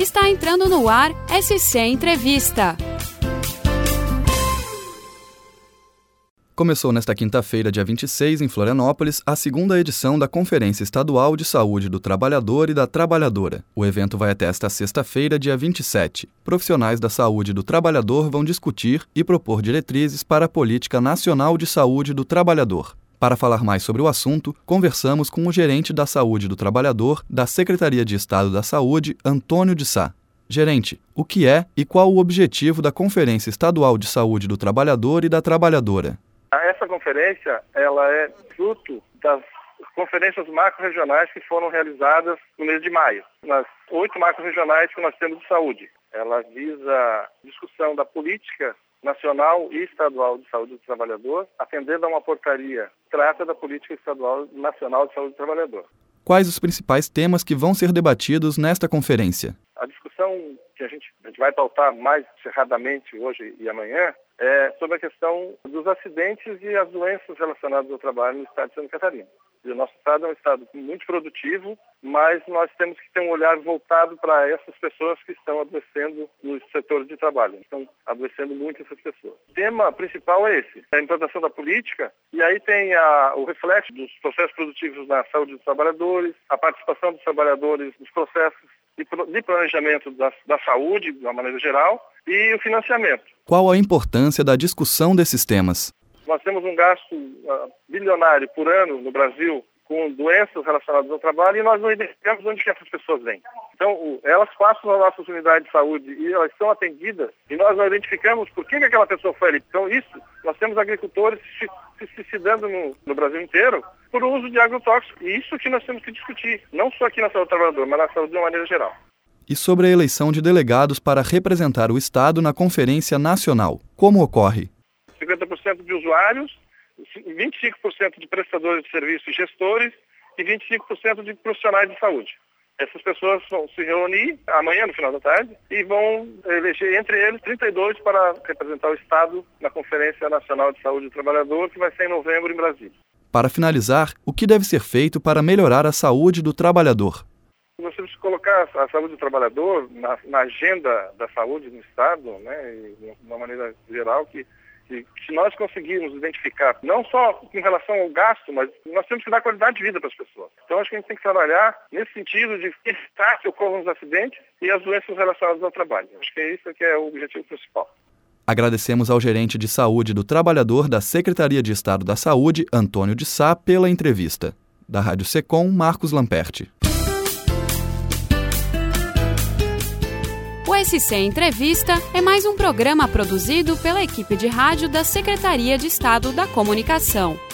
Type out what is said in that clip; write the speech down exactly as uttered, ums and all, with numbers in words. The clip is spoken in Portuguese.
Está entrando no ar S C Entrevista. Começou nesta quinta-feira, dia vinte e seis, em Florianópolis, a segunda edição da Conferência Estadual de Saúde do Trabalhador e da Trabalhadora. O evento vai até esta sexta-feira, dia vinte e sete. Profissionais da saúde do trabalhador vão discutir e propor diretrizes para a Política Nacional de Saúde do Trabalhador. Para falar mais sobre o assunto, conversamos com o gerente da Saúde do Trabalhador da Secretaria de Estado da Saúde, Antônio de Sá. Gerente, o que é e qual o objetivo da Conferência Estadual de Saúde do Trabalhador e da Trabalhadora? Essa conferência ela é fruto das conferências macro-regionais que foram realizadas no mês de maio, nas oito macro-regionais que nós temos de saúde. Ela visa a discussão da política nacional e estadual de saúde do trabalhador, atendendo a uma portaria que trata da política estadual nacional de saúde do trabalhador. Quais os principais temas que vão ser debatidos nesta conferência? A discussão que a gente, a gente vai pautar mais cerradamente hoje e amanhã é sobre a questão dos acidentes e as doenças relacionadas ao trabalho no estado de Santa Catarina. E o nosso estado é um estado muito produtivo, mas nós temos que ter um olhar voltado para essas pessoas que estão adoecendo nos setores de trabalho. Estão adoecendo muito essas pessoas. O tema principal é esse, a implantação da política, e aí tem a, o reflexo dos processos produtivos na saúde dos trabalhadores, a participação dos trabalhadores nos processos de planejamento da, da saúde, de uma maneira geral, e o financiamento. Qual a importância da discussão desses temas? Nós temos um gasto uh, bilionário por ano no Brasil com doenças relacionadas ao trabalho e nós não identificamos onde que essas pessoas vêm. Então, o, elas passam nas nossas unidades de saúde e elas são atendidas e nós não identificamos por que, que aquela pessoa foi ali. Então, isso, nós temos agricultores se, se suicidando no, no Brasil inteiro por uso de agrotóxicos. E isso que nós temos que discutir, não só aqui na saúde do trabalhador, mas na saúde de uma maneira geral. E sobre a eleição de delegados para representar o Estado na Conferência Nacional, como ocorre? cinquenta por cento de usuários, vinte e cinco por cento de prestadores de serviços e gestores e vinte e cinco por cento de profissionais de saúde. Essas pessoas vão se reunir amanhã, no final da tarde, e vão eleger entre eles trinta e dois para representar o Estado na Conferência Nacional de Saúde do Trabalhador, que vai ser em novembro em Brasília. Para finalizar, o que deve ser feito para melhorar a saúde do trabalhador? Nós temos que colocar a saúde do trabalhador na, na agenda da saúde no Estado, né, e de uma maneira geral, que que se nós conseguirmos identificar, não só em relação ao gasto, mas nós temos que dar qualidade de vida para as pessoas. Então, acho que a gente tem que trabalhar nesse sentido de evitar que ocorram os acidentes e as doenças relacionadas ao trabalho. Acho que é isso que é o objetivo principal. Agradecemos ao gerente de saúde do trabalhador da Secretaria de Estado da Saúde, Antônio de Sá, pela entrevista. Da Rádio Secom, Marcos Lamperti. O S C Entrevista é mais um programa produzido pela equipe de rádio da Secretaria de Estado da Comunicação.